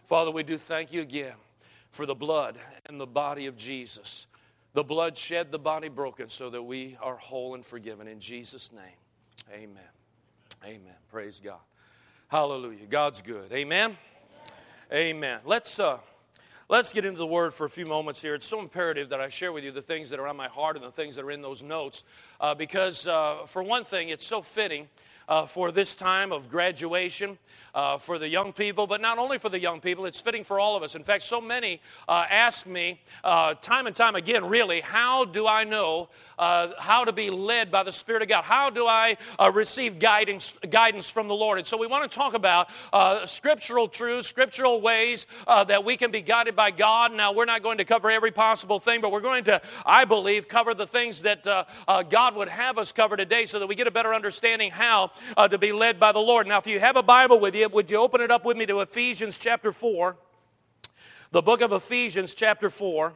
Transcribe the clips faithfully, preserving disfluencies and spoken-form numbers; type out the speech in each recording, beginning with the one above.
Father, we do thank you again for the blood and the body of Jesus. The blood shed, the body broken, so that we are whole and forgiven. In Jesus' name, amen. Amen. Praise God. Hallelujah. God's good. Amen. Amen. Let's uh, let's get into the Word for a few moments here. It's so imperative that I share with you the things that are on my heart and the things that are in those notes, uh, because uh, for one thing, it's so fitting uh, for this time of graduation. Uh, for the young people, but not only for the young people, it's fitting for all of us. In fact, so many uh, ask me uh, time and time again, really, how do I know uh, how to be led by the Spirit of God? How do I uh, receive guidance, guidance from the Lord? And so we want to talk about uh, scriptural truths, scriptural ways uh, that we can be guided by God. Now, we're not going to cover every possible thing, but we're going to, I believe, cover the things that uh, uh, God would have us cover today so that we get a better understanding how uh, to be led by the Lord. Now, if you have a Bible with you, would you open it up with me to Ephesians chapter four? The book of Ephesians chapter four.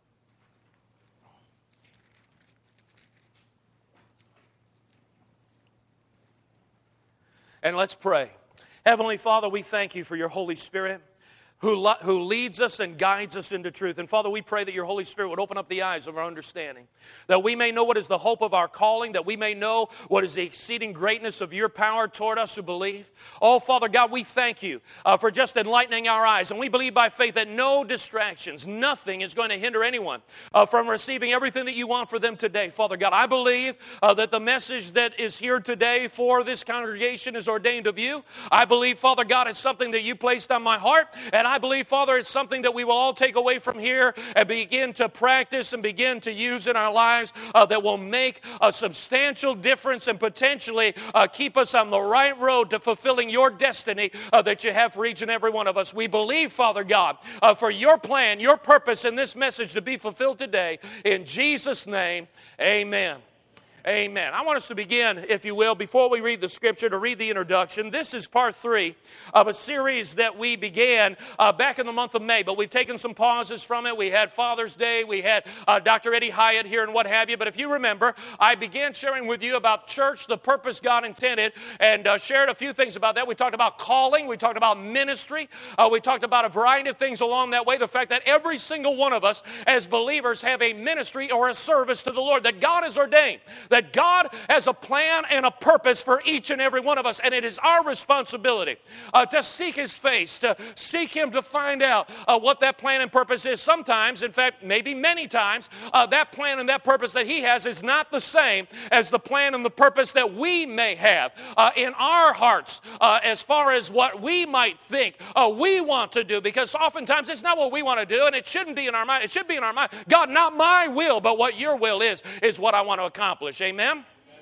And let's pray. Heavenly Father, we thank you for your Holy Spirit who, lo- who leads us and guides us into truth. And Father, we pray that your Holy Spirit would open up the eyes of our understanding, that we may know what is the hope of our calling, that we may know what is the exceeding greatness of your power toward us who believe. Oh, Father God, we thank you uh, for just enlightening our eyes. And we believe by faith that no distractions, nothing is going to hinder anyone uh, from receiving everything that you want for them today. Father God, I believe uh, that the message that is here today for this congregation is ordained of you. I believe, Father God, it's something that you placed on my heart. And I believe, Father, it's something that we will all take away from here and begin to practice and begin to use in our lives uh, that will make a substantial difference and potentially uh, keep us on the right road to fulfilling your destiny uh, that you have for each and every one of us. We believe, Father God, uh, for your plan, your purpose in this message to be fulfilled today. In Jesus' name, amen. Amen. I want us to begin, if you will, before we read the scripture, to read the introduction. This is part three of a series that we began uh, back in the month of May, but we've taken some pauses from it. We had Father's Day, we had uh, Doctor Eddie Hyatt here and what have you. But if you remember, I began sharing with you about church, the purpose God intended, and uh, shared a few things about that. We talked about calling, we talked about ministry, uh, we talked about a variety of things along that way. The fact that every single one of us as believers have a ministry or a service to the Lord that God has ordained. That God has a plan and a purpose for each and every one of us, and it is our responsibility uh, to seek His face, to seek Him to find out uh, what that plan and purpose is. Sometimes, in fact, maybe many times, uh, that plan and that purpose that He has is not the same as the plan and the purpose that we may have uh, in our hearts uh, as far as what we might think uh, we want to do, because oftentimes it's not what we want to do, and it shouldn't be in our mind. It should be in our mind. God, not my will, but what your will is, is what I want to accomplish. Amen?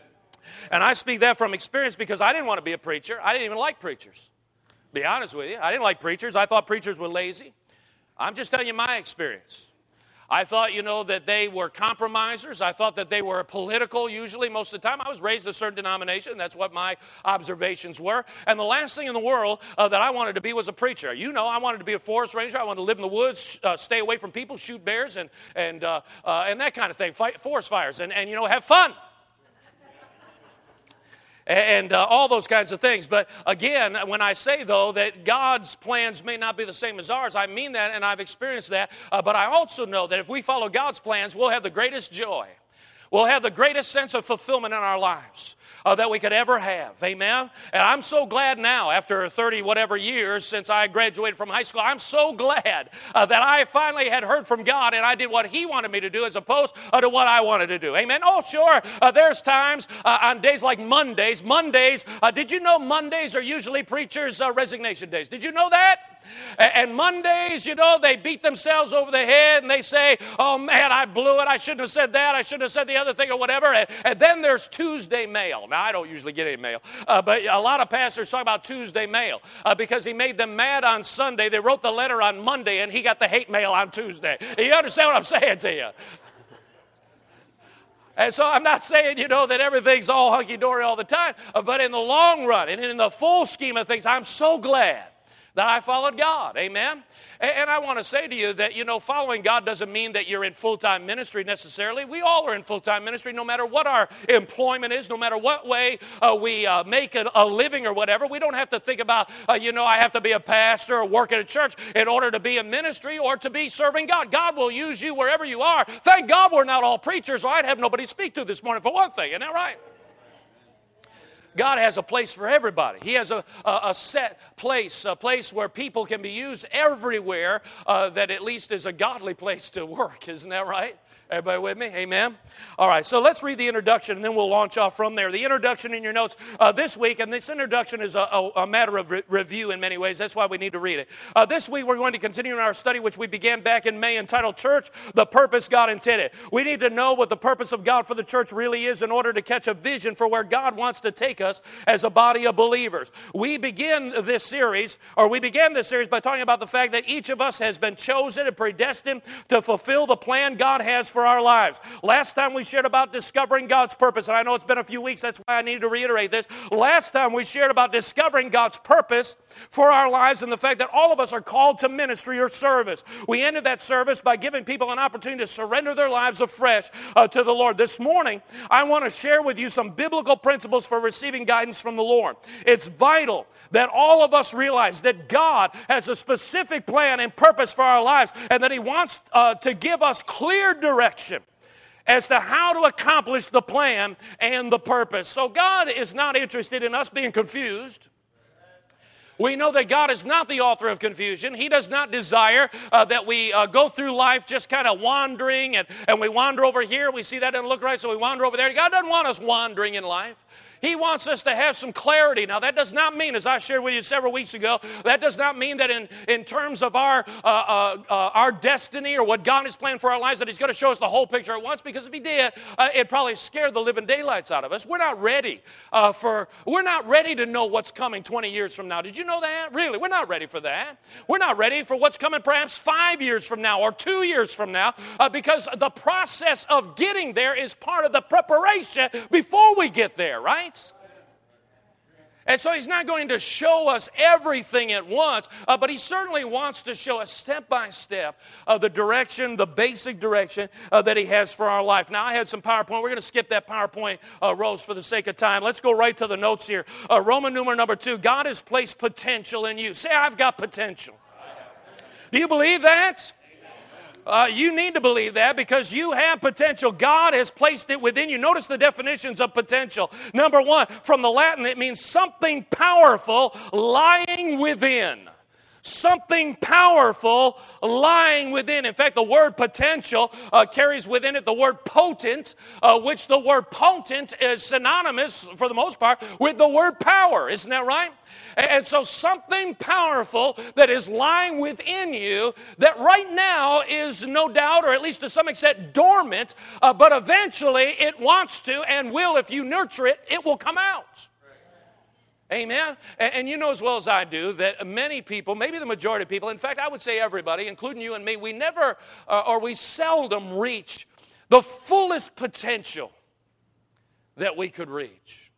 And I speak that from experience because I didn't want to be a preacher. I didn't even like preachers. Be honest with you. I didn't like preachers. I thought preachers were lazy. I'm just telling you my experience. I thought, you know, that they were compromisers. I thought that they were political usually most of the time. I was raised in a certain denomination. That's what my observations were. And the last thing in the world uh, that I wanted to be was a preacher. You know, I wanted to be a forest ranger. I wanted to live in the woods, uh, stay away from people, shoot bears, and and uh, uh, and that kind of thing, fight forest fires, and, and you know, have fun. And uh, all those kinds of things. But again, when I say, though, that God's plans may not be the same as ours, I mean that, and I've experienced that. Uh, but I also know that if we follow God's plans, we'll have the greatest joy. We'll have the greatest sense of fulfillment in our lives uh, that we could ever have. Amen? And I'm so glad now, after thirty whatever years since I graduated from high school, I'm so glad uh, that I finally had heard from God and I did what He wanted me to do as opposed uh, to what I wanted to do. Amen? Oh, sure, uh, there's times uh, on days like Mondays. Mondays, uh, did you know Mondays are usually preachers' uh, resignation days? Did you know that? And Mondays, you know, they beat themselves over the head and they say, oh man, I blew it. I shouldn't have said that. I shouldn't have said the other thing or whatever. And, and then there's Tuesday mail. Now, I don't usually get any mail, uh, but a lot of pastors talk about Tuesday mail uh, because he made them mad on Sunday. They wrote the letter on Monday and he got the hate mail on Tuesday. You understand what I'm saying to you? And so I'm not saying, you know, that everything's all hunky-dory all the time, uh, but in the long run and in the full scheme of things, I'm so glad that I followed God. Amen? And I want to say to you that, you know, following God doesn't mean that you're in full-time ministry necessarily. We all are in full-time ministry no matter what our employment is, no matter what way uh, we uh, make a, a living or whatever. We don't have to think about, uh, you know, I have to be a pastor or work at a church in order to be in ministry or to be serving God. God will use you wherever you are. Thank God we're not all preachers, or I'd have nobody to speak to this morning for one thing. Isn't that right? God has a place for everybody. He has a, a, a set place, a place where people can be used everywhere uh, that at least is a godly place to work. Isn't that right? Everybody with me? Amen? All right, so let's read the introduction, and then we'll launch off from there. The introduction in your notes uh, this week, and this introduction is a, a, a matter of re- review in many ways. That's why we need to read it. Uh, this week, we're going to continue in our study, which we began back in May, entitled Church, the Purpose God Intended. We need to know what the purpose of God for the church really is in order to catch a vision for where God wants to take us as a body of believers. We begin this series, or we began this series by talking about the fact that each of us has been chosen and predestined to fulfill the plan God has for our lives. Last time we shared about discovering God's purpose, and I know it's been a few weeks, that's why I need to reiterate this. Last time we shared about discovering God's purpose for our lives and the fact that all of us are called to ministry or service. We ended that service by giving people an opportunity to surrender their lives afresh uh, to the Lord. This morning, I want to share with you some biblical principles for receiving guidance from the Lord. It's vital that all of us realize that God has a specific plan and purpose for our lives, and that He wants uh, to give us clear direction as to how to accomplish the plan and the purpose. So God is not interested in us being confused. We know that God is not the author of confusion. He does not desire uh, that we uh, go through life just kind of wandering, and, and we wander over here, we see that doesn't look right, so we wander over there. God doesn't want us wandering in life. He wants us to have some clarity. Now, that does not mean, as I shared with you several weeks ago, that does not mean that in, in terms of our uh, uh, uh, our destiny or what God has planned for our lives, that He's going to show us the whole picture at once, because if He did, uh, it'd probably scare the living daylights out of us. We're not ready uh, for, we're not ready to know what's coming twenty years from now. Did you know that? Really, we're not ready for that. We're not ready for what's coming perhaps five years from now or two years from now, uh, because the process of getting there is part of the preparation before we get there, right? And so He's not going to show us everything at once, uh, but He certainly wants to show us step by step uh, the direction, the basic direction uh, that He has for our life. Now, I had some PowerPoint. We're going to skip that PowerPoint, uh, Rose, for the sake of time. Let's go right to the notes here. Uh, Roman numeral number two, God has placed potential in you. Say, I've got potential. Do you believe that? Uh, you need to believe that, because you have potential. God has placed it within you. Notice the definitions of potential. Number one, from the Latin, it means something powerful lying within. Something powerful lying within. In fact, the word potential uh, carries within it the word potent, uh, which the word potent is synonymous, for the most part, with the word power. Isn't that right? And so something powerful that is lying within you that right now is no doubt, or at least to some extent, dormant, uh, but eventually it wants to and will, if you nurture it, it will come out. Amen? And, and you know as well as I do that many people, maybe the majority of people, in fact, I would say everybody, including you and me, we never uh, or we seldom reach the fullest potential that we could reach.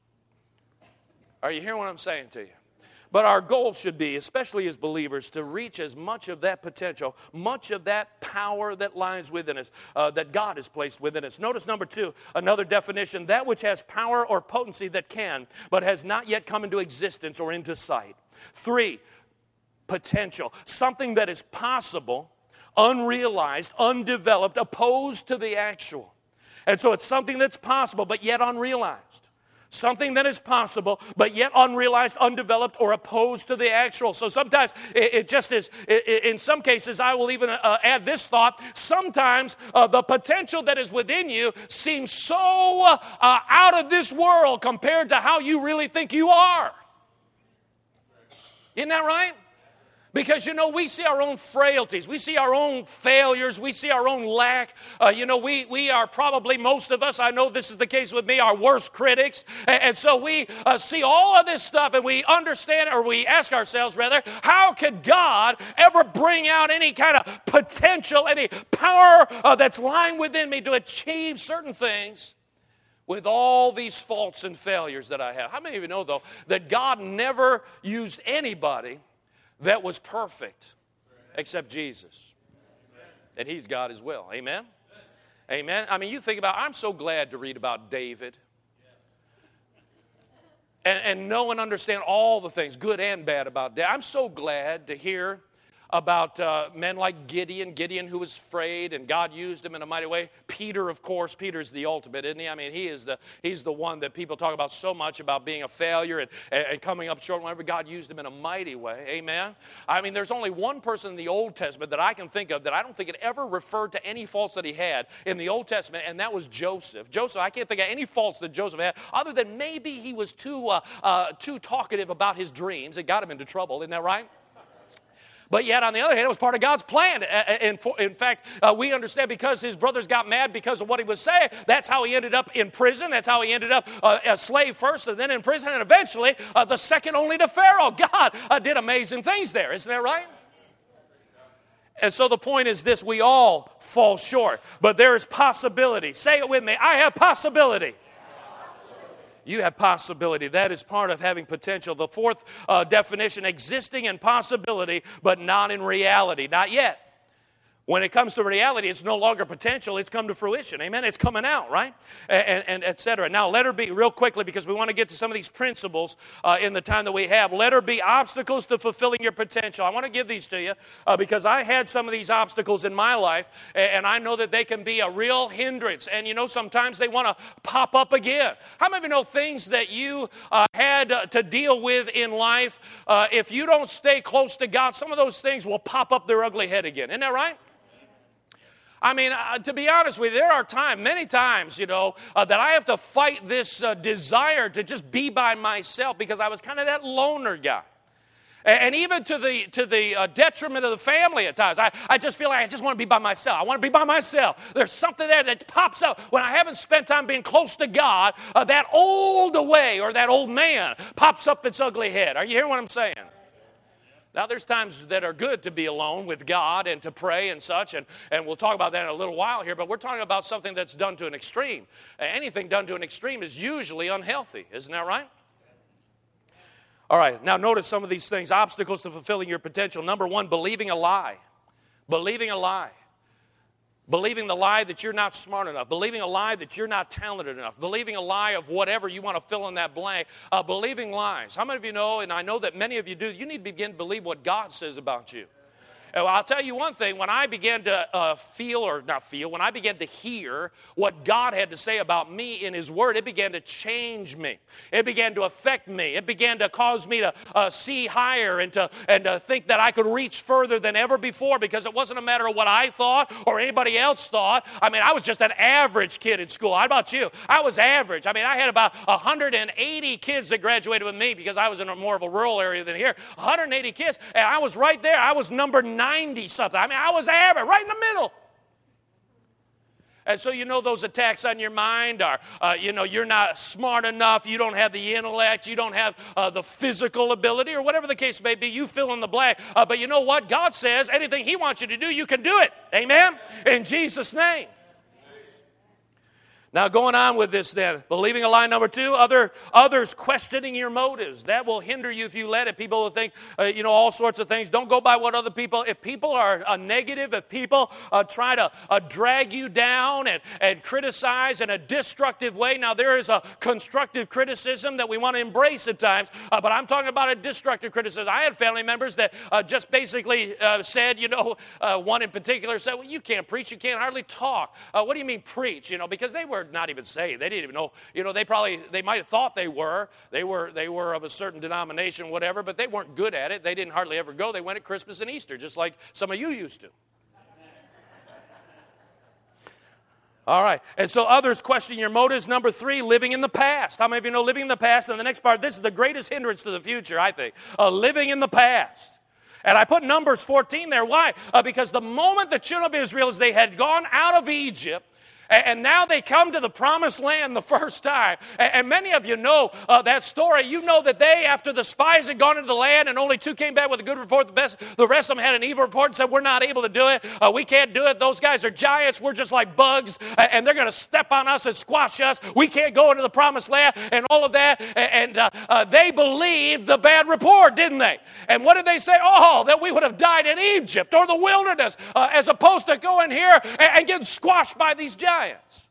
Are you hearing what I'm saying to you? But our goal should be, especially as believers, to reach as much of that potential, much of that power that lies within us, uh, that God has placed within us. Notice number two, another definition, that which has power or potency that can, but has not yet come into existence or into sight. Three, potential, something that is possible, unrealized, undeveloped, opposed to the actual. And so it's something that's possible, but yet unrealized. Something that is possible, but yet unrealized, undeveloped, or opposed to the actual. So sometimes it, it just is, it, in some cases, I will even uh, add this thought. Sometimes uh, the potential that is within you seems so uh, uh, out of this world compared to how you really think you are. Isn't that right? Because, you know, we see our own frailties. We see our own failures. We see our own lack. Uh, you know, we, we are probably, most of us, I know this is the case with me, our worst critics. And, and so we uh, see all of this stuff and we understand, or we ask ourselves, rather, how could God ever bring out any kind of potential, any power uh, that's lying within me to achieve certain things with all these faults and failures that I have? How many of you know, though, that God never used anybody that was perfect except Jesus. And he's God as well. Amen? Amen. I mean, you think about, I'm so glad to read about David. And, and know and understand all the things, good and bad, about David. I'm so glad to hear about uh, men like Gideon, Gideon who was afraid, and God used him in a mighty way. Peter, of course, Peter's the ultimate, isn't he? I mean, he is the he's the one that people talk about so much, about being a failure and, and coming up short. Whenever God used him in a mighty way, amen? I mean, there's only one person in the Old Testament that I can think of that I don't think it ever referred to any faults that he had in the Old Testament, and that was Joseph. Joseph, I can't think of any faults that Joseph had, other than maybe he was too, uh, uh, too talkative about his dreams. It got him into trouble, isn't that right? But yet, on the other hand, it was part of God's plan. And in fact, uh, we understand because his brothers got mad because of what he was saying, that's how he ended up in prison. That's how he ended up uh, a slave first and then in prison, and eventually uh, the second only to Pharaoh. God uh, did amazing things there. Isn't that right? And so the point is this: we all fall short, but there is possibility. Say it with me. I have possibility. You have possibility. That is part of having potential. The fourth uh, definition, existing in possibility, but not in reality. Not yet. When it comes to reality, it's no longer potential. It's come to fruition. Amen? It's coming out, right? And, and, and et cetera. Now, letter B, real quickly, because we want to get to some of these principles uh, in the time that we have. Letter B, obstacles to fulfilling your potential. I want to give these to you uh, because I had some of these obstacles in my life, and, and I know that they can be a real hindrance. And, you know, sometimes they want to pop up again. How many of you know things that you uh, had uh, to deal with in life? Uh, if you don't stay close to God, some of those things will pop up their ugly head again. Isn't that right? I mean, uh, to be honest with you, there are times, many times, you know, uh, that I have to fight this uh, desire to just be by myself because I was kind of that loner guy. And, and even to the to the uh, detriment of the family at times. I, I just feel like I just want to be by myself. I want to be by myself. There's something there that pops up. When I haven't spent time being close to God, uh, that old way or that old man pops up its ugly head. Are you hearing what I'm saying? Now, there's times that are good to be alone with God and to pray and such, and, and we'll talk about that in a little while here, but we're talking about something that's done to an extreme. Anything done to an extreme is usually unhealthy. Isn't that right? All right, now notice some of these things, obstacles to fulfilling your potential. Number one, believing a lie. Believing a lie. Believing the lie that you're not smart enough. Believing a lie that you're not talented enough. Believing a lie of whatever you want to fill in that blank. Uh, believing lies. How many of you know, and I know that many of you do, you need to begin to believe what God says about you. And I'll tell you one thing, when I began to uh, feel, or not feel, when I began to hear what God had to say about me in His Word, it began to change me. It began to affect me. It began to cause me to uh, see higher and to, and to think that I could reach further than ever before, because it wasn't a matter of what I thought or anybody else thought. I mean, I was just an average kid in school. How about you? I was average. I mean, I had about one hundred eighty kids that graduated with me because I was in a more of a rural area than here. one hundred eighty kids, and I was right there. I was number ninety something. I mean, I was average, right in the middle. And so, you know, those attacks on your mind are, uh, you know, you're not smart enough, you don't have the intellect, you don't have uh, the physical ability, or whatever the case may be, you fill in the blank. Uh, but you know what? God says anything He wants you to do, you can do it. Amen? In Jesus' name. Now, going on with this then, believing a lie number two, other others questioning your motives. That will hinder you if you let it. People will think, uh, you know, all sorts of things. Don't go by what other people, if people are uh, negative, if people uh, try to uh, drag you down and, and criticize in a destructive way. Now, there is a constructive criticism that we want to embrace at times, uh, but I'm talking about a destructive criticism. I had family members that uh, just basically uh, said, you know, uh, one in particular said, well, you can't preach, you can't hardly talk. Uh, what do you mean preach? You know, because they were not even saved. They didn't even know, you know, they probably, they might have thought they were. They were they were of a certain denomination, whatever, but they weren't good at it. They didn't hardly ever go. They went at Christmas and Easter, just like some of you used to. All right. And so others question your motives. Number three, living in the past. How many of you know living in the past? And the next part, this is the greatest hindrance to the future, I think. Uh, living in the past. And I put Numbers fourteen there. Why? Uh, because the moment the children of Israel, as they had gone out of Egypt, And now they come to the promised land the first time. And many of you know uh, that story. You know that they, after the spies had gone into the land and only two came back with a good report, the, best, the rest of them had an evil report and said, we're not able to do it. Uh, we can't do it. Those guys are giants. We're just like bugs. And they're going to step on us and squash us. We can't go into the promised land and all of that. And uh, uh, they believed the bad report, didn't they? And what did they say? Oh, that we would have died in Egypt or the wilderness uh, as opposed to going here and, and getting squashed by these giants.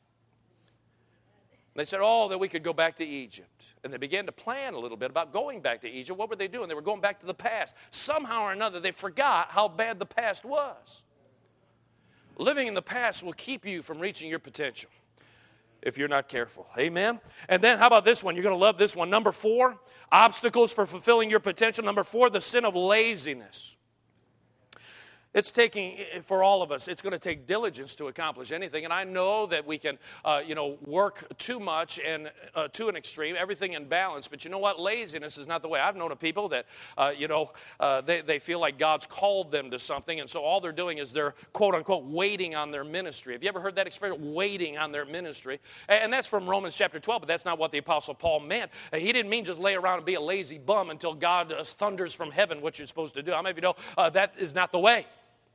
They said, oh, that we could go back to Egypt. And they began to plan a little bit about going back to Egypt. What were they doing? They were going back to the past. Somehow or another, they forgot how bad the past was. Living in the past will keep you from reaching your potential if you're not careful. Amen? And then how about this one? You're going to love this one. Number four, obstacles for fulfilling your potential. Number four, the sin of laziness. It's taking, for all of us, it's going to take diligence to accomplish anything. And I know that we can, uh, you know, work too much and uh, to an extreme, everything in balance. But you know what? Laziness is not the way. I've known of people that, uh, you know, uh, they, they feel like God's called them to something. And so all they're doing is they're, quote unquote, waiting on their ministry. Have you ever heard that expression, waiting on their ministry? And that's from Romans chapter twelve, but that's not what the Apostle Paul meant. He didn't mean just lay around and be a lazy bum until God uh, thunders from heaven what you're supposed to do. How many of you know uh, that is not the way?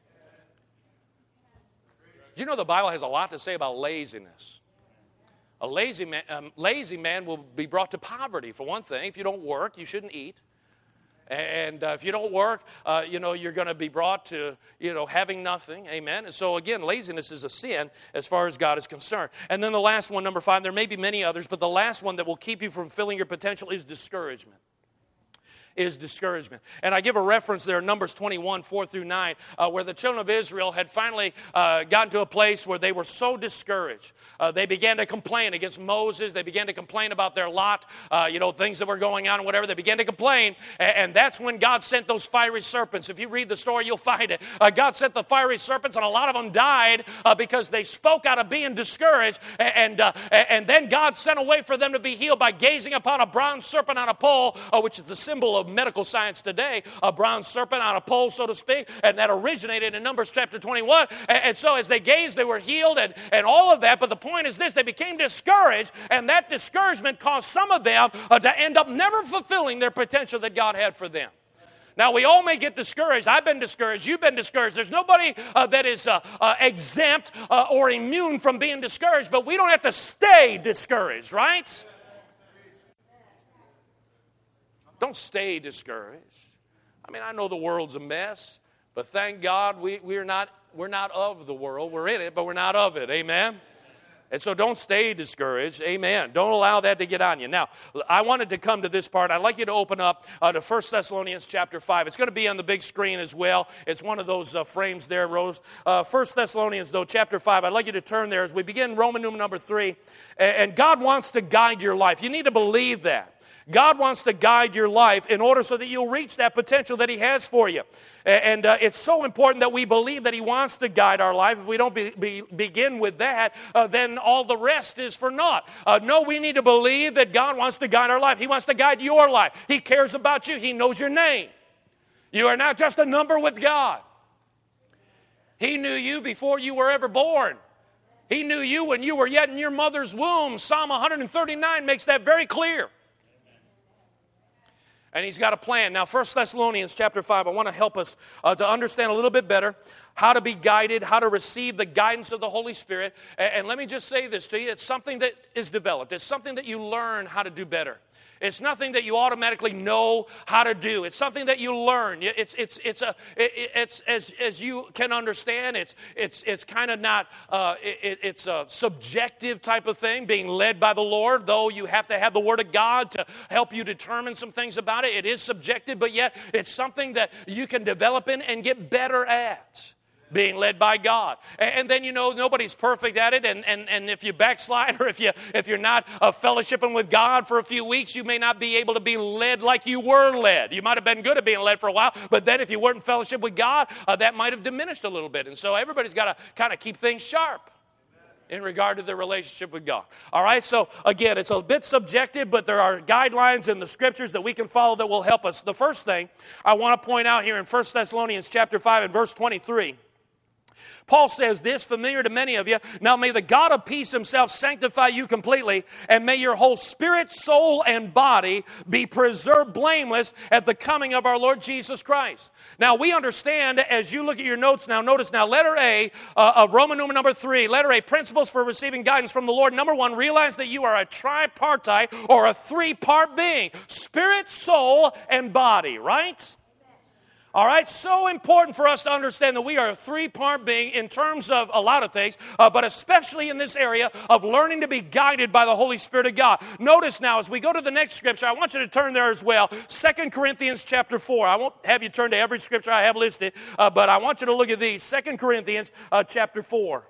Do you know the Bible has a lot to say about laziness? A lazy man, um, lazy man will be brought to poverty, for one thing. If you don't work, you shouldn't eat. And uh, if you don't work, uh, you know, you're going to be brought to, you know, having nothing. Amen. And so, again, laziness is a sin as far as God is concerned. And then the last one, number five, there may be many others, but the last one that will keep you from fulfilling your potential is discouragement. Is discouragement. And I give a reference there in Numbers twenty-one, four through nine, uh, where the children of Israel had finally uh, gotten to a place where they were so discouraged. Uh, they began to complain against Moses. They began to complain about their lot, uh, you know, things that were going on and whatever. They began to complain, and, and that's when God sent those fiery serpents. If you read the story, you'll find it. Uh, God sent the fiery serpents, and a lot of them died uh, because they spoke out of being discouraged, and, and, uh, and then God sent a way for them to be healed by gazing upon a bronze serpent on a pole, uh, which is the symbol of medical science today, a bronze serpent on a pole, so to speak, and that originated in Numbers chapter twenty-one. And, and so as they gazed, they were healed and, and all of that. But the point is this, they became discouraged, and that discouragement caused some of them uh, to end up never fulfilling their potential that God had for them. Now, we all may get discouraged. I've been discouraged. You've been discouraged. There's nobody uh, that is uh, uh, exempt uh, or immune from being discouraged, but we don't have to stay discouraged, right? Don't stay discouraged. I mean, I know the world's a mess, but thank God we, we're not we're not of the world. We're in it, but we're not of it. Amen? And so don't stay discouraged. Amen. Don't allow that to get on you. Now, I wanted to come to this part. I'd like you to open up uh, to First Thessalonians chapter five. It's going to be on the big screen as well. It's one of those uh, frames there, Rose. Uh, First Thessalonians, though, chapter five. I'd like you to turn there as we begin Roman numeral number three. And God wants to guide your life. You need to believe that. God wants to guide your life in order so that you'll reach that potential that He has for you. And uh, it's so important that we believe that He wants to guide our life. If we don't be, be, begin with that, uh, then all the rest is for naught. Uh, no, we need to believe that God wants to guide our life. He wants to guide your life. He cares about you. He knows your name. You are not just a number with God. He knew you before you were ever born. He knew you when you were yet in your mother's womb. Psalm one thirty-nine makes that very clear. And He's got a plan. Now, First Thessalonians chapter five, I want to help us uh, to understand a little bit better how to be guided, how to receive the guidance of the Holy Spirit. And, and let me just say this to you. It's something that is developed. It's something that you learn how to do better. It's nothing that you automatically know how to do. It's something that you learn. It's it's it's a it, it's as as you can understand. It's it's it's kind of not. Uh, it, it's a subjective type of thing, being led by the Lord. Though you have to have the Word of God to help you determine some things about it. It is subjective, but yet it's something that you can develop in and get better at. Being led by God. And then, you know, nobody's perfect at it. And, and, and if you backslide or if, you, if you're not uh, fellowshipping with God for a few weeks, you may not be able to be led like you were led. You might have been good at being led for a while, but then if you weren't in fellowship with God, uh, that might have diminished a little bit. And so everybody's got to kind of keep things sharp in regard to their relationship with God. All right, so again, it's a bit subjective, but there are guidelines in the Scriptures that we can follow that will help us. The first thing I want to point out here in First Thessalonians chapter five and verse twenty-three, Paul says this, familiar to many of you. Now may the God of peace himself sanctify you completely, and may your whole spirit, soul, and body be preserved blameless at the coming of our Lord Jesus Christ. Now we understand, as you look at your notes now, notice now, letter A uh, of Roman numeral number three, letter A, principles for receiving guidance from the Lord. Number one, realize that you are a tripartite or a three-part being. Spirit, soul, and body, right? All right, so important for us to understand that we are a three-part being in terms of a lot of things, uh, but especially in this area of learning to be guided by the Holy Spirit of God. Notice now, as we go to the next scripture, I want you to turn there as well. Second Corinthians chapter four. I won't have you turn to every scripture I have listed, uh, but I want you to look at these. Second Corinthians uh, chapter four.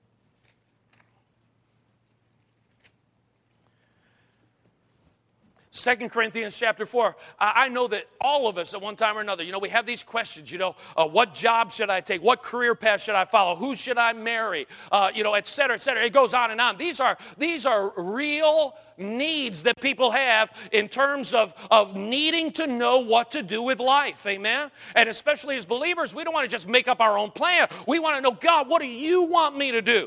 Second Corinthians chapter four. I know that all of us at one time or another, you know, we have these questions, you know, uh, what job should I take? What career path should I follow? Who should I marry? Uh, you know, et cetera, et cetera. It goes on and on. These are, these are real needs that people have in terms of, of needing to know what to do with life. Amen? And especially as believers, we don't want to just make up our own plan. We want to know, God, what do you want me to do?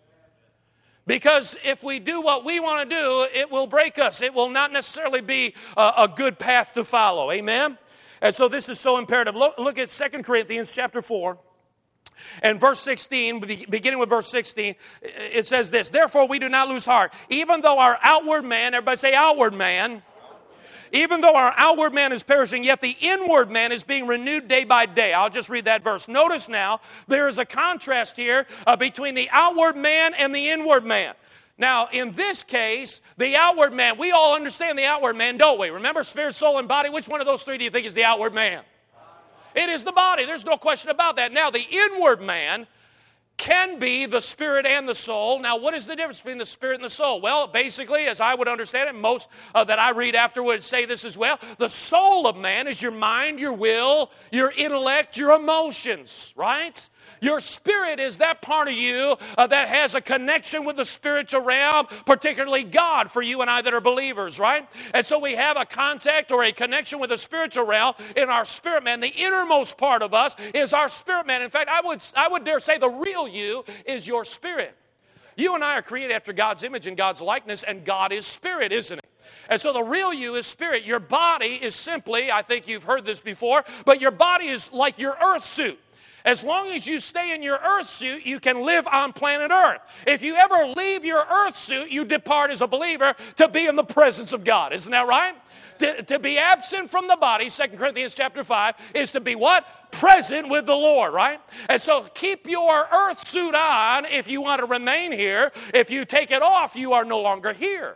Because if we do what we want to do, it will break us. It will not necessarily be a, a good path to follow. Amen? And so this is so imperative. Look, look at Second Corinthians chapter four. And verse sixteen, beginning with verse sixteen, it says this, therefore we do not lose heart. Even though our outward man, everybody say outward man. Even though our outward man is perishing, yet the inward man is being renewed day by day. I'll just read that verse. Notice now, there is a contrast here uh, between the outward man and the inward man. Now, in this case, the outward man, we all understand the outward man, don't we? Remember, spirit, soul, and body? Which one of those three do you think is the outward man? It is the body. There's no question about that. Now, the inward man can be the spirit and the soul. Now, what is the difference between the spirit and the soul? Well, basically, as I would understand it, most uh, that I read after would say this as well. The soul of man is your mind, your will, your intellect, your emotions, right? Your spirit is that part of you uh, that has a connection with the spiritual realm, particularly God for you and I that are believers, right? And so we have a contact or a connection with the spiritual realm in our spirit man. The innermost part of us is our spirit man. In fact, I would, I would dare say the real you is your spirit. You and I are created after God's image and God's likeness, and God is spirit, isn't he? And so the real you is spirit. Your body is simply, I think you've heard this before, but your body is like your earth suit. As long as you stay in your earth suit, you can live on planet Earth. If you ever leave your earth suit, you depart as a believer to be in the presence of God. Isn't that right? To, to be absent from the body, Second Corinthians chapter five, is to be what? Present with the Lord, right? And so keep your earth suit on if you want to remain here. If you take it off, you are no longer here.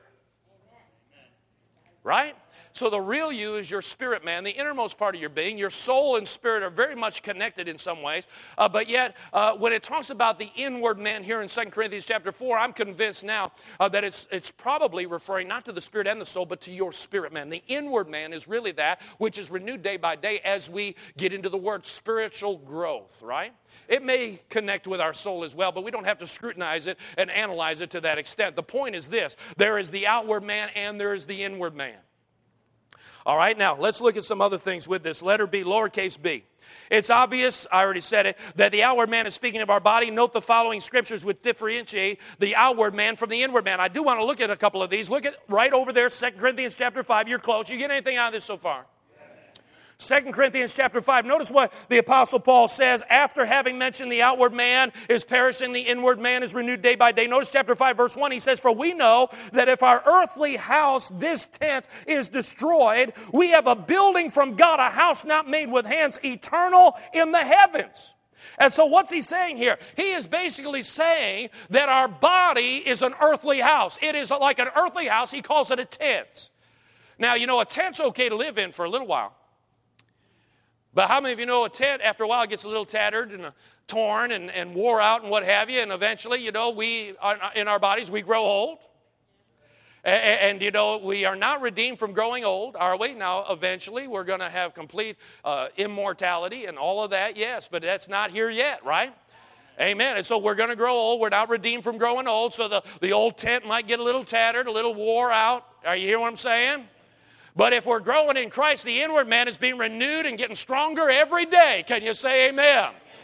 Right? So the real you is your spirit man, the innermost part of your being. Your soul and spirit are very much connected in some ways. Uh, but yet, uh, when it talks about the inward man here in Second Corinthians chapter four, I'm convinced now uh, that it's, it's probably referring not to the spirit and the soul, but to your spirit man. The inward man is really that which is renewed day by day as we get into the word spiritual growth, right? It may connect with our soul as well, but we don't have to scrutinize it and analyze it to that extent. The point is this: there is the outward man and there is the inward man. All right, now let's look at some other things with this. Letter B, lowercase b. It's obvious, I already said it, that the outward man is speaking of our body. Note the following scriptures which differentiate the outward man from the inward man. I do want to look at a couple of these. Look at right over there, Second Corinthians chapter five. You're close. You get anything out of this so far? Second Corinthians chapter five. Notice what the Apostle Paul says after having mentioned the outward man is perishing, the inward man is renewed day by day. Notice chapter five, verse one. He says, for we know that if our earthly house, this tent, is destroyed, we have a building from God, a house not made with hands, eternal in the heavens. And so what's he saying here? He is basically saying that our body is an earthly house. It is like an earthly house. He calls it a tent. Now, you know, a tent's okay to live in for a little while. But how many of you know a tent, after a while, it gets a little tattered and uh, torn and, and wore out and what have you, and eventually, you know, we, are, in our bodies, we grow old. And, and, you know, we are not redeemed from growing old, are we? Now, eventually, we're going to have complete uh, immortality and all of that, yes, but that's not here yet, right? Amen. And so we're going to grow old. We're not redeemed from growing old, so the, the old tent might get a little tattered, a little wore out. Are you hearing what I'm saying? But if we're growing in Christ, the inward man is being renewed and getting stronger every day. Can you say amen? Amen.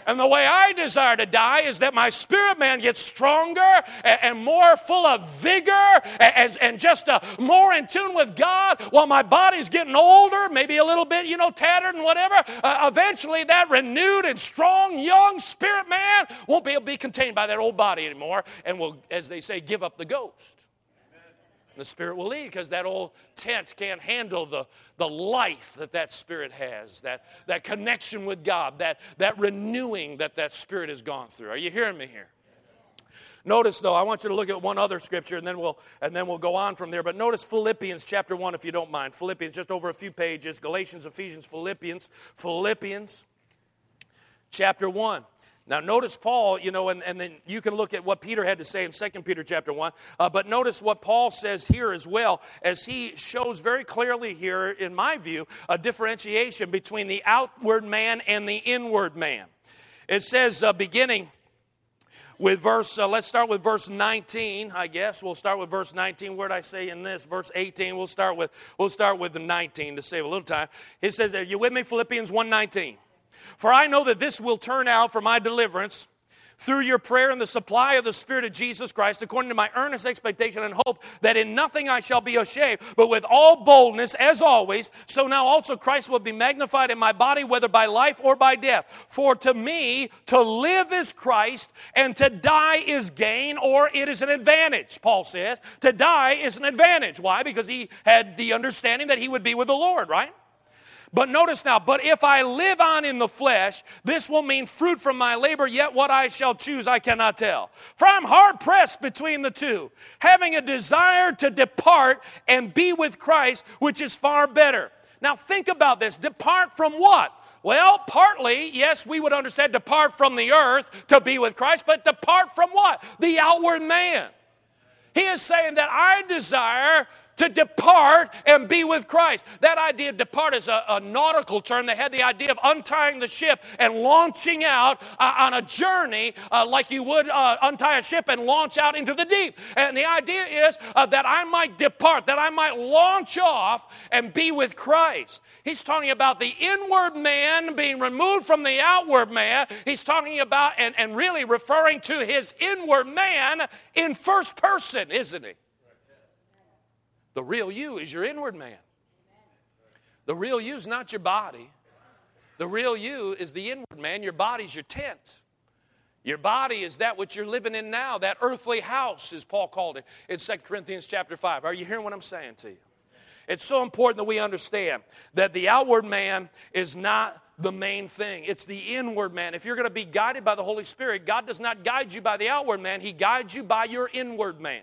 And the way I desire to die is that my spirit man gets stronger and, and more full of vigor and, and, and just uh, more in tune with God while my body's getting older, maybe a little bit, you know, tattered and whatever. Uh, eventually that renewed and strong, young spirit man won't be able to be contained by that old body anymore and will, as they say, give up the ghost. The spirit will leave because that old tent can't handle the, the life that that spirit has, that, that connection with God, that, that renewing that that spirit has gone through. Are you hearing me here? Notice, though, I want you to look at one other scripture, and then we'll and then we'll go on from there. But notice Philippians chapter one, if you don't mind. Philippians, just over a few pages. Galatians, Ephesians, Philippians. Philippians chapter one. Now, notice Paul, you know, and, and then you can look at what Peter had to say in Second Peter chapter one. Uh, but notice what Paul says here as well, as he shows very clearly here, in my view, a differentiation between the outward man and the inward man. It says, uh, beginning with verse, uh, let's start with verse nineteen, I guess. We'll start with verse nineteen. Where did I say in this? Verse eighteen. We'll start with, we'll start with the nineteen to save a little time. It says, are you with me? Philippians one nineteen. For I know that this will turn out for my deliverance through your prayer and the supply of the Spirit of Jesus Christ, according to my earnest expectation and hope that in nothing I shall be ashamed, but with all boldness, as always, so now also Christ will be magnified in my body, whether by life or by death. For to me, to live is Christ, and to die is gain, or it is an advantage, Paul says. To die is an advantage. Why? Because he had the understanding that he would be with the Lord, right? But notice now, but if I live on in the flesh, this will mean fruit from my labor, yet what I shall choose I cannot tell. For I'm hard-pressed between the two, having a desire to depart and be with Christ, which is far better. Now think about this. Depart from what? Well, partly, yes, we would understand depart from the earth to be with Christ, but depart from what? The outward man. He is saying that I desire to depart and be with Christ. That idea of depart is a, a nautical term. They had the idea of untying the ship and launching out uh, on a journey uh, like you would uh, untie a ship and launch out into the deep. And the idea is uh, that I might depart, that I might launch off and be with Christ. He's talking about the inward man being removed from the outward man. He's talking about and, and really referring to his inward man in first person, isn't he? The real you is your inward man. The real you is not your body. The real you is the inward man. Your body's your tent. Your body is that which you're living in now, that earthly house, as Paul called it in Second Corinthians chapter five. Are you hearing what I'm saying to you? It's so important that we understand that the outward man is not the main thing. It's the inward man. If you're going to be guided by the Holy Spirit, God does not guide you by the outward man. He guides you by your inward man.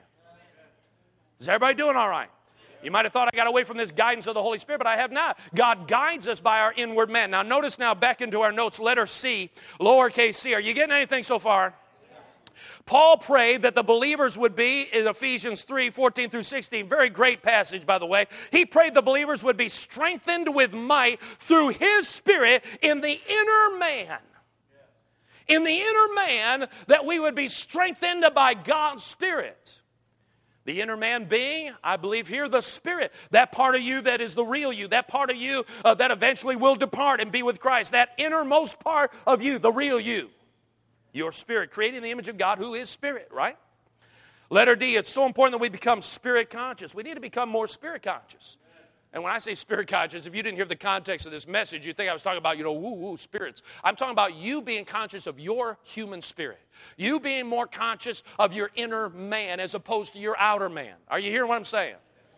Is everybody doing all right? You might have thought I got away from this guidance of the Holy Spirit, but I have not. God guides us by our inward man. Now notice now back into our notes, letter C, lowercase c. Are you getting anything so far? Paul prayed that the believers would be, in Ephesians three, fourteen through sixteen, very great passage, by the way. He prayed the believers would be strengthened with might through his Spirit in the inner man. In the inner man, that we would be strengthened by God's Spirit. The inner man being, I believe here, the Spirit. That part of you that is the real you. That part of you uh, that eventually will depart and be with Christ. That innermost part of you, the real you. Your spirit, created in the image of God who is Spirit, right? Letter D, it's so important that we become Spirit conscious. We need to become more Spirit conscious. And when I say Spirit conscious, if you didn't hear the context of this message, you think I was talking about, you know, woo-woo spirits. I'm talking about you being conscious of your human spirit. You being more conscious of your inner man as opposed to your outer man. Are you hearing what I'm saying?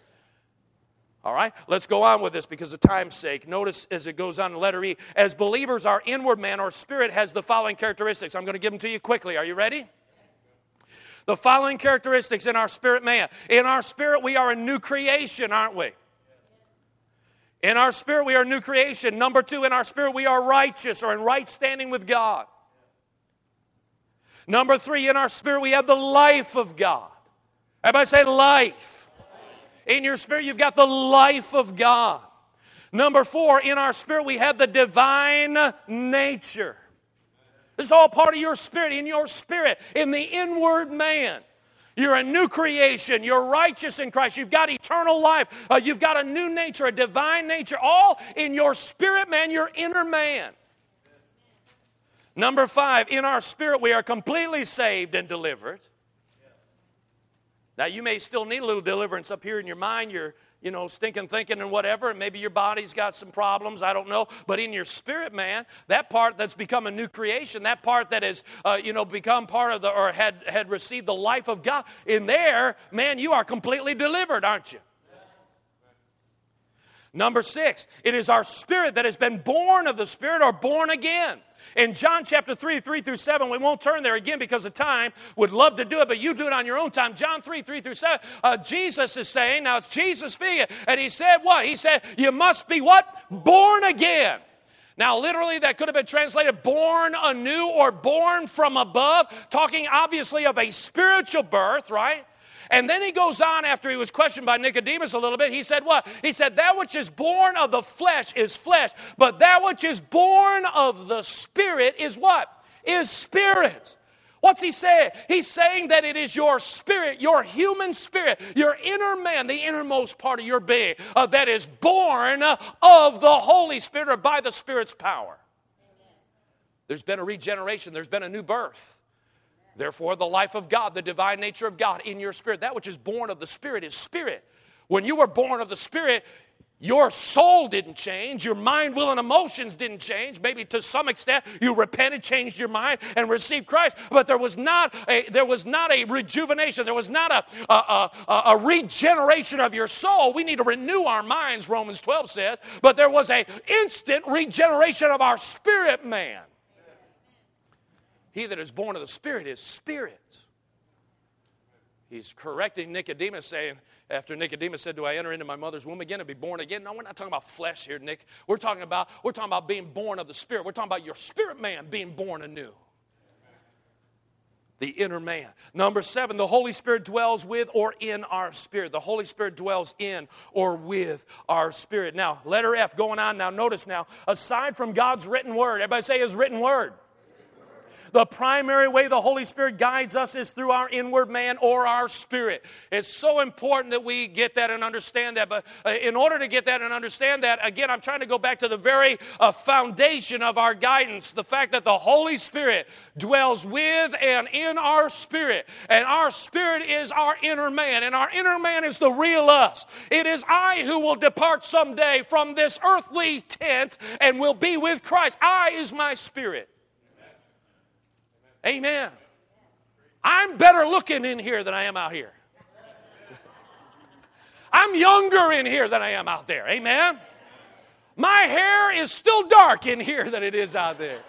All right, let's go on with this because of time's sake. Notice as it goes on in letter E, as believers, our inward man or spirit has the following characteristics. I'm going to give them to you quickly. Are you ready? The following characteristics in our spirit man. In our spirit, we are a new creation, aren't we? In our spirit, we are a new creation. Number two, in our spirit, we are righteous or in right standing with God. Number three, in our spirit, we have the life of God. Everybody say life. In your spirit, you've got the life of God. Number four, in our spirit, we have the divine nature. This is all part of your spirit, in your spirit, in the inward man. You're a new creation. You're righteous in Christ. You've got eternal life. Uh, you've got a new nature, a divine nature, all in your spirit man, your inner man. Number five, in our spirit we are completely saved and delivered. Now, you may still need a little deliverance up here in your mind. You're, you know, stinking thinking and whatever, and maybe your body's got some problems, I don't know. But in your spirit, man, that part that's become a new creation, that part that has, uh, you know, become part of the, or had, had received the life of God, in there, man, you are completely delivered, aren't you? Number six, it is our spirit that has been born of the Spirit or born again. In John chapter three, three through seven, we won't turn there again because of time. Would love to do it, but you do it on your own time. John three, three through seven, uh, Jesus is saying, now it's Jesus speaking, and he said what? He said, you must be what? Born again. Now, literally, that could have been translated born anew or born from above, talking obviously of a spiritual birth, right? And then he goes on after he was questioned by Nicodemus a little bit. He said what? He said, that which is born of the flesh is flesh, but that which is born of the Spirit is what? Is spirit. What's he saying? He's saying that it is your spirit, your human spirit, your inner man, the innermost part of your being, uh, that is born of the Holy Spirit or by the Spirit's power. There's been a regeneration. There's been a new birth. Therefore, the life of God, the divine nature of God in your spirit, that which is born of the Spirit is spirit. When you were born of the Spirit, your soul didn't change. Your mind, will, and emotions didn't change. Maybe to some extent you repented, changed your mind, and received Christ. But there was not a, there was not a rejuvenation. There was not a, a, a, a regeneration of your soul. We need to renew our minds, Romans twelve says. But there was an instant regeneration of our spirit man. He that is born of the Spirit is spirit. He's correcting Nicodemus, saying, after Nicodemus said, do I enter into my mother's womb again and be born again? No, we're not talking about flesh here, Nick. We're talking about, we're talking about being born of the Spirit. We're talking about your spirit man being born anew. The inner man. Number seven, the Holy Spirit dwells with or in our spirit. The Holy Spirit dwells in or with our spirit. Now, letter F going on now. Notice now, aside from God's written word, everybody say his written word. The primary way the Holy Spirit guides us is through our inward man or our spirit. It's so important that we get that and understand that. But uh, in order to get that and understand that, again, I'm trying to go back to the very uh, foundation of our guidance, the fact that the Holy Spirit dwells with and in our spirit. And our spirit is our inner man, and our inner man is the real us. It is I who will depart someday from this earthly tent and will be with Christ. I is my spirit. Amen. I'm better looking in here than I am out here. I'm younger in here than I am out there. Amen. My hair is still dark in here than it is out there.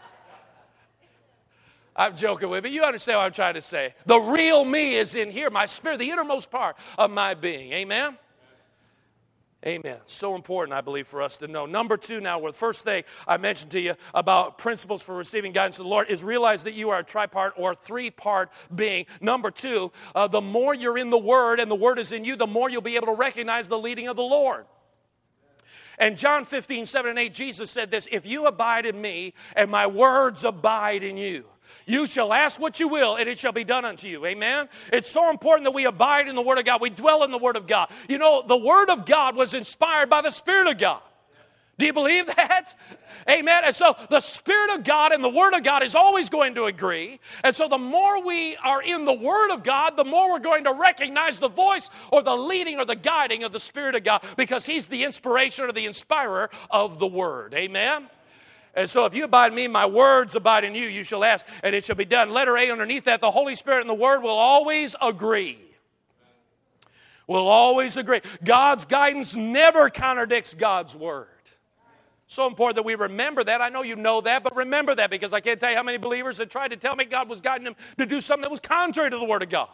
I'm joking with you. You understand what I'm trying to say. The real me is in here. My spirit, the innermost part of my being. Amen. Amen. So important, I believe, for us to know. Number two now, well, the first thing I mentioned to you about principles for receiving guidance of the Lord is realize that you are a tripart or three-part being. Number two, uh, the more you're in the Word and the Word is in you, the more you'll be able to recognize the leading of the Lord. And John fifteen, seven and eight, Jesus said this, if you abide in me and my words abide in you, you shall ask what you will, and it shall be done unto you. Amen? It's so important that we abide in the Word of God. We dwell in the Word of God. You know, the Word of God was inspired by the Spirit of God. Do you believe that? Amen? And so the Spirit of God and the Word of God is always going to agree. And so the more we are in the Word of God, the more we're going to recognize the voice or the leading or the guiding of the Spirit of God, because He's the inspiration or the inspirer of the Word. Amen? And so if you abide in me, my words abide in you, you shall ask, and it shall be done. Letter A underneath that, the Holy Spirit and the Word will always agree. Will always agree. God's guidance never contradicts God's Word. So important that we remember that. I know you know that, but remember that, because I can't tell you how many believers had tried to tell me God was guiding them to do something that was contrary to the Word of God.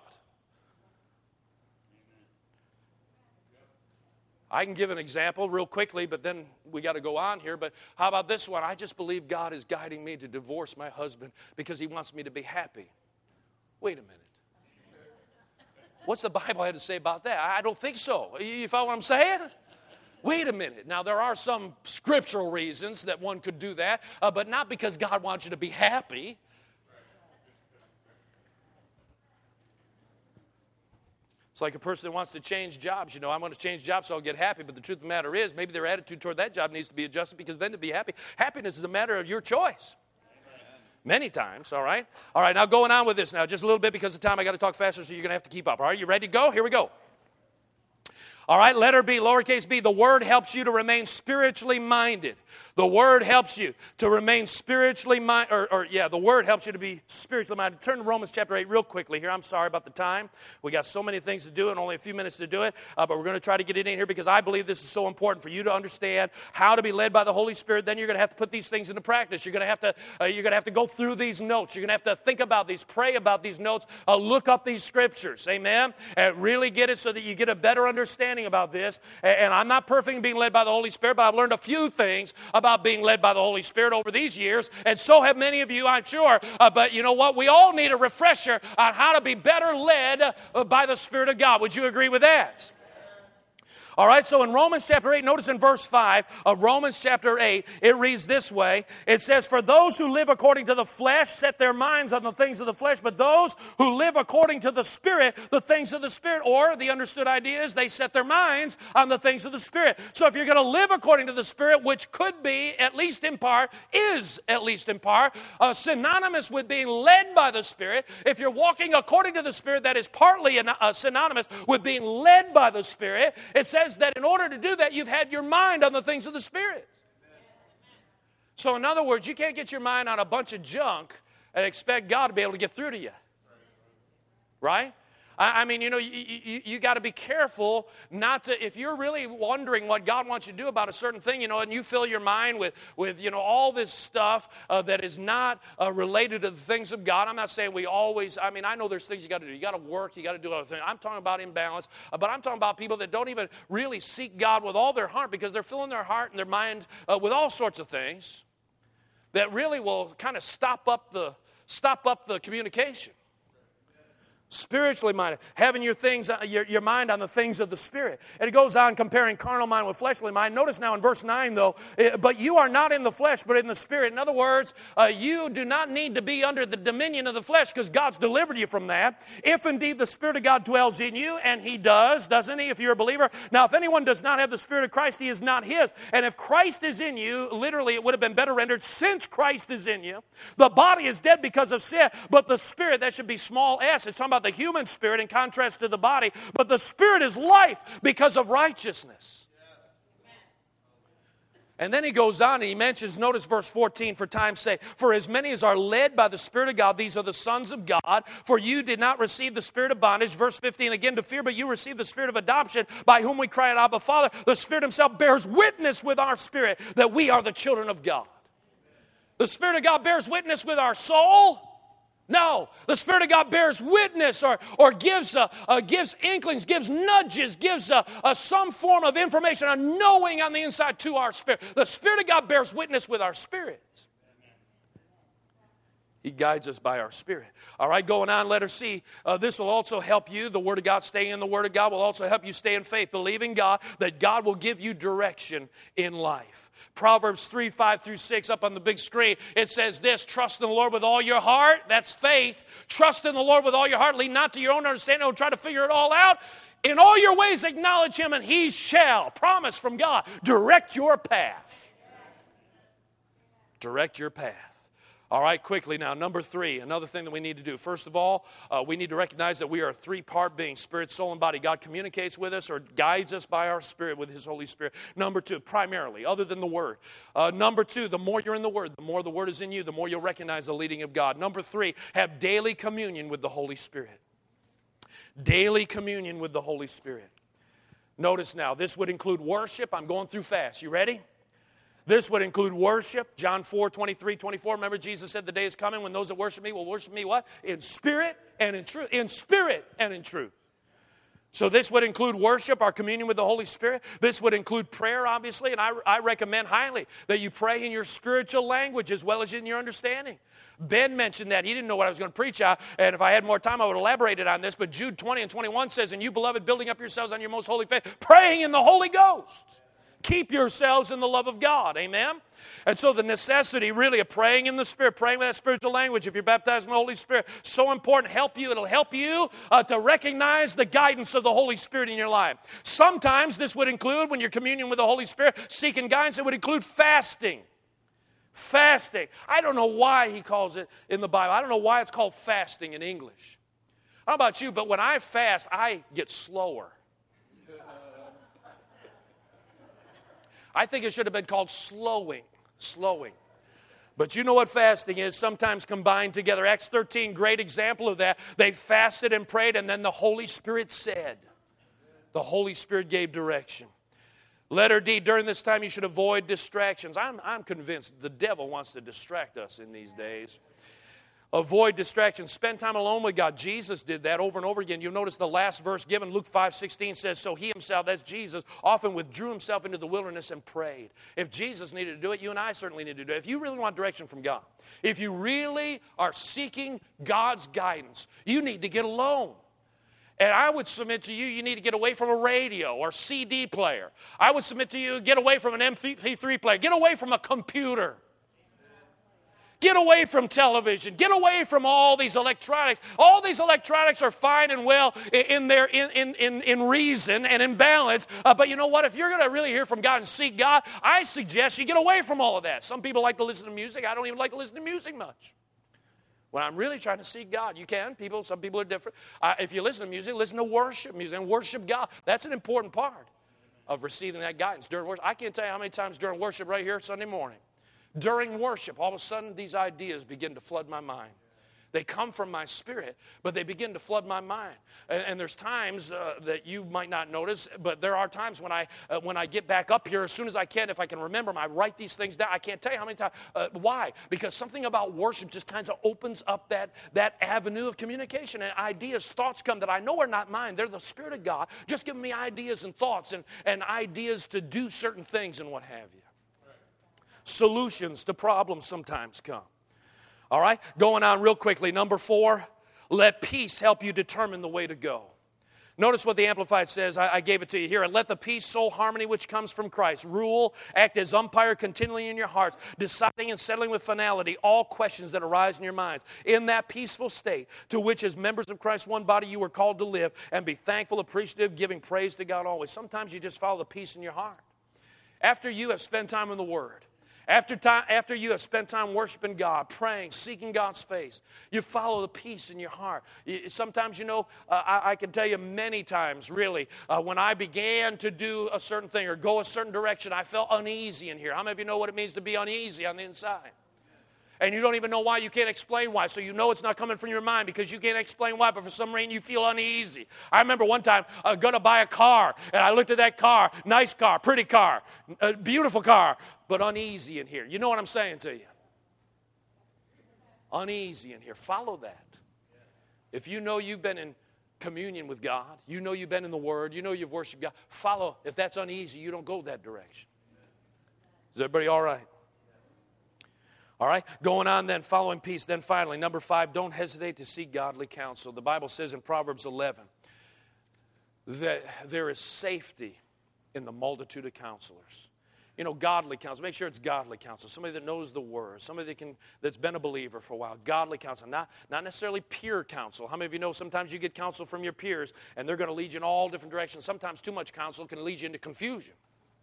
I can give an example real quickly, but then we got to go on here. But how about this one? I just believe God is guiding me to divorce my husband because He wants me to be happy. Wait a minute. What's the Bible have to say about that? I don't think so. You follow what I'm saying? Wait a minute. Now, there are some scriptural reasons that one could do that, uh, but not because God wants you to be happy. It's like a person that wants to change jobs. You know, I want to change jobs so I'll get happy. But the truth of the matter is, maybe their attitude toward that job needs to be adjusted, because then to be happy, happiness is a matter of your choice. Many times, all right? All right, now going on with this now, just a little bit because of time. I got to talk faster, so you're going to have to keep up. All right, you ready to go? Here we go. All right, letter B, lowercase b, the Word helps you to remain spiritually minded. The Word helps you to remain spiritually minded, or, or yeah, the Word helps you to be spiritually minded. Turn to Romans chapter eight real quickly here. I'm sorry about the time. We got so many things to do and only a few minutes to do it, uh, but we're going to try to get it in here because I believe this is so important for you to understand how to be led by the Holy Spirit. Then you're going to have to put these things into practice. You're going to have to, uh, you're going to have to go through these notes. You're going to have to think about these, pray about these notes, uh, look up these scriptures, amen, and really get it so that you get a better understanding about this. And I'm not perfect in being led by the Holy Spirit, but I've learned a few things about being led by the Holy Spirit over these years, and so have many of you, I'm sure. Uh, but you know what? We all need a refresher on how to be better led uh, by the Spirit of God. Would you agree with that? All right, so in Romans chapter eight, notice in verse five of Romans chapter eight, it reads this way. It says, for those who live according to the flesh set their minds on the things of the flesh, but those who live according to the Spirit, the things of the Spirit. Or the understood idea is they set their minds on the things of the Spirit. So if you're going to live according to the Spirit, which could be, at least in part, is at least in part, uh, synonymous with being led by the Spirit. If you're walking according to the Spirit, that is partly uh, synonymous with being led by the Spirit. It says that in order to do that, you've had your mind on the things of the Spirit. So in other words, you can't get your mind on a bunch of junk and expect God to be able to get through to you. Right? I, I mean, you know, you, you, you got to be careful not to, if you're really wondering what God wants you to do about a certain thing, you know, and you fill your mind with, with you know, all this stuff uh, that is not uh, related to the things of God. I'm not saying we always, I mean, I know there's things you got to do. You got to work, you got to do other things. I'm talking about imbalance, uh, but I'm talking about people that don't even really seek God with all their heart because they're filling their heart and their mind uh, with all sorts of things that really will kind of stop up the, stop up the communication. Spiritually minded, having your things, your, your mind on the things of the Spirit. And it goes on comparing carnal mind with fleshly mind. Notice now in verse nine, though, but you are not in the flesh, but in the Spirit. In other words, uh, you do not need to be under the dominion of the flesh because God's delivered you from that. If indeed the Spirit of God dwells in you, and He does, doesn't He, if you're a believer? Now, if anyone does not have the Spirit of Christ, he is not His. And if Christ is in you, literally it would have been better rendered, since Christ is in you, the body is dead because of sin, but the Spirit, that should be small s. It's talking about the human spirit in contrast to the body, but the Spirit is life because of righteousness. And then he goes on and he mentions, notice verse fourteen for time's sake, for as many as are led by the Spirit of God, these are the sons of God, for you did not receive the spirit of bondage, verse fifteen again, to fear, but you received the Spirit of adoption, by whom we cry out, Abba, Father. The Spirit Himself bears witness with our spirit that we are the children of God. The Spirit of God bears witness with our soul. No, the Spirit of God bears witness or, or gives, uh, uh, gives inklings, gives nudges, gives uh, uh, some form of information, a knowing on the inside to our spirit. The Spirit of God bears witness with our spirit. He guides us by our Spirit. All right, going on, letter C. Uh, this will also help you. The Word of God, staying in the Word of God, will also help you stay in faith, believing God that God will give you direction in life. Proverbs three, five through six up on the big screen. It says this, trust in the Lord with all your heart. That's faith. Trust in the Lord with all your heart. Lean not to your own understanding. Don't try to figure it all out. In all your ways acknowledge Him, and He shall, promise from God, direct your path. Direct your path. All right, quickly now, number three, another thing that we need to do. First of all, uh, we need to recognize that we are a three-part being, spirit, soul, and body. God communicates with us or guides us by our spirit with His Holy Spirit. Number two, primarily, other than the Word. Uh, number two, the more you're in the Word, the more the Word is in you, the more you'll recognize the leading of God. Number three, have daily communion with the Holy Spirit. Daily communion with the Holy Spirit. Notice now, this would include worship. I'm going through fast. You ready? This would include worship. John four, twenty-three, twenty-four. Remember, Jesus said, the day is coming when those that worship me will worship me what? In spirit and in truth. In spirit and in truth. So this would include worship, our communion with the Holy Spirit. This would include prayer, obviously, and I, I recommend highly that you pray in your spiritual language as well as in your understanding. Ben mentioned that. He didn't know what I was going to preach out, and if I had more time, I would have elaborated on this, but Jude twenty and twenty-one says, and you, beloved, building up yourselves on your most holy faith, praying in the Holy Ghost. Keep yourselves in the love of God. Amen? And so the necessity really of praying in the Spirit, praying with that spiritual language, if you're baptized in the Holy Spirit, so important. Help you. It'll help you uh, to recognize the guidance of the Holy Spirit in your life. Sometimes this would include, when you're communing with the Holy Spirit, seeking guidance, it would include fasting. Fasting. I don't know why he calls it in the Bible. I don't know why it's called fasting in English. I don't know about you, but when I fast, I get slower. I think it should have been called slowing. Slowing. But you know what fasting is, sometimes combined together. Acts thirteen, great example of that. They fasted and prayed, and then the Holy Spirit said. The Holy Spirit gave direction. Letter D, during this time you should avoid distractions. I'm, I'm convinced the devil wants to distract us in these days. Avoid distractions. Spend time alone with God. Jesus did that over and over again. You'll notice the last verse given, Luke five sixteen says, so he himself, that's Jesus, often withdrew himself into the wilderness and prayed. If Jesus needed to do it, you and I certainly need to do it. If you really want direction from God, if you really are seeking God's guidance, you need to get alone. And I would submit to you, you need to get away from a radio or C D player. I would submit to you, get away from an M P three player. Get away from a computer. Get away from television. Get away from all these electronics. All these electronics are fine and well in their in in in, in reason and in balance. Uh, but you know what? If you're going to really hear from God and seek God, I suggest you get away from all of that. Some people like to listen to music. I don't even like to listen to music much. When I'm really trying to seek God, you can. People, some people are different. Uh, if you listen to music, listen to worship music and worship God. That's an important part of receiving that guidance during worship. I can't tell you how many times during worship right here Sunday morning, during worship, all of a sudden these ideas begin to flood my mind. They come from my spirit, but they begin to flood my mind. And, and there's times uh, that you might not notice, but there are times when I uh, when I get back up here, as soon as I can, if I can remember them, I write these things down. I can't tell you how many times. Uh, why? Because something about worship just kind of opens up that, that avenue of communication, and ideas, thoughts come that I know are not mine. They're the Spirit of God, just giving me ideas and thoughts and, and ideas to do certain things and what have you. Solutions to problems sometimes come. All right, going on real quickly. Number four, let peace help you determine the way to go. Notice what the Amplified says. I, I gave it to you here. And let the peace, soul harmony which comes from Christ rule, act as umpire continually in your hearts, deciding and settling with finality all questions that arise in your minds. In that peaceful state to which as members of Christ's one body you were called to live, and be thankful, appreciative, giving praise to God always. Sometimes you just follow the peace in your heart. After you have spent time in the Word, After time, after you have spent time worshiping God, praying, seeking God's face, you follow the peace in your heart. You, sometimes, you know, uh, I, I can tell you many times, really, uh, when I began to do a certain thing or go a certain direction, I felt uneasy in here. How many of you know what it means to be uneasy on the inside? And you don't even know why. You can't explain why. So you know it's not coming from your mind because you can't explain why. But for some reason you feel uneasy. I remember one time I was going to buy a car. And I looked at that car. Nice car. Pretty car. A beautiful car. But uneasy in here. You know what I'm saying to you? Uneasy in here. Follow that. If you know you've been in communion with God. You know you've been in the Word. You know you've worshiped God. Follow. If that's uneasy, you don't go that direction. Is everybody all right? All right, going on then, following peace. Then finally, number five, don't hesitate to seek godly counsel. The Bible says in Proverbs eleven that there is safety in the multitude of counselors. You know, godly counsel. Make sure it's godly counsel. Somebody that knows the Word. Somebody that can, that's been a believer for a while. Godly counsel. Not, not necessarily peer counsel. How many of you know sometimes you get counsel from your peers and they're going to lead you in all different directions. Sometimes too much counsel can lead you into confusion.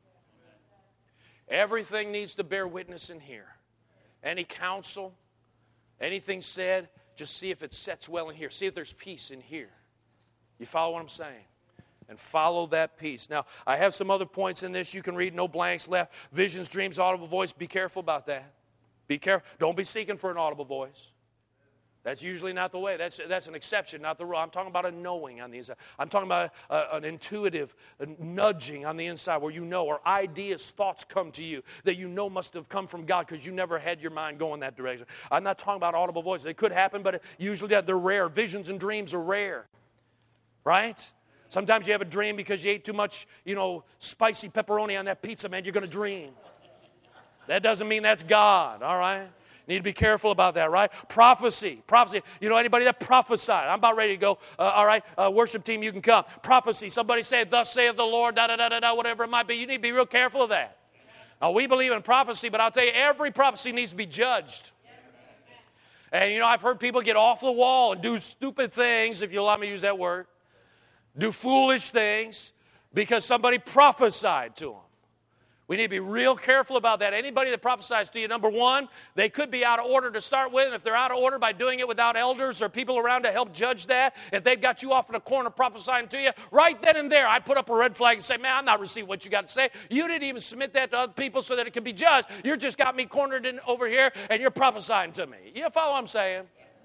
Everything needs to bear witness in here. Any counsel, anything said, just see if it sets well in here. See if there's peace in here. You follow what I'm saying? And follow that peace. Now, I have some other points in this. You can read, no blanks left. Visions, dreams, audible voice. Be careful about that. Be careful. Don't be seeking for an audible voice. That's usually not the way. That's, that's an exception, not the rule. I'm talking about a knowing on the inside. I'm talking about a, an intuitive a nudging on the inside where you know, or ideas, thoughts come to you that you know must have come from God because you never had your mind going that direction. I'm not talking about audible voices. They could happen, but usually they're rare. Visions and dreams are rare, right? Sometimes you have a dream because you ate too much, you know, spicy pepperoni on that pizza, man. You're going to dream. That doesn't mean that's God, all right? Need to be careful about that, right? Prophecy. Prophecy. You know anybody that prophesied? I'm about ready to go. Uh, all right, uh, worship team, you can come. Prophecy. Somebody say, thus saith the Lord, da, da, da, da, da, whatever it might be. You need to be real careful of that. Now, we believe in prophecy, but I'll tell you, every prophecy needs to be judged. And, you know, I've heard people get off the wall and do stupid things, if you allow me to use that word. Do foolish things because somebody prophesied to them. We need to be real careful about that. Anybody that prophesies to you, number one, they could be out of order to start with. And if they're out of order by doing it without elders or people around to help judge that, if they've got you off in a corner prophesying to you, right then and there, I put up a red flag and say, man, I'm not receiving what you got to say. You didn't even submit that to other people so that it can be judged. You just got me cornered in over here, and you're prophesying to me. You follow what I'm saying?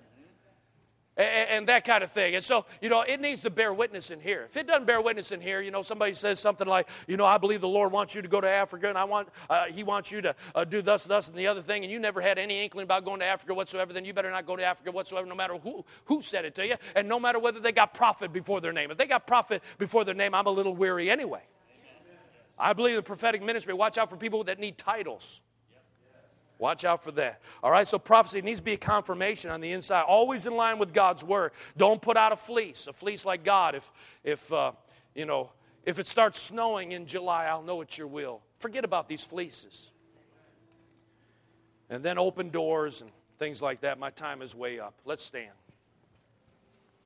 And that kind of thing. And so, you know, it needs to bear witness in here. If it doesn't bear witness in here, you know, somebody says something like, you know, I believe the Lord wants you to go to Africa, and I want, uh, he wants you to uh, do thus, thus, and the other thing, and you never had any inkling about going to Africa whatsoever, then you better not go to Africa whatsoever, no matter who, who said it to you, and no matter whether they got prophet before their name. If they got prophet before their name, I'm a little weary anyway. I believe the prophetic ministry, watch out for people that need titles. Watch out for that. All right, so prophecy needs to be a confirmation on the inside, always in line with God's word. Don't put out a fleece, a fleece like God. If, if uh, you know, if it starts snowing in July, I'll know it's your will. Forget about these fleeces. And then open doors and things like that. My time is way up. Let's stand.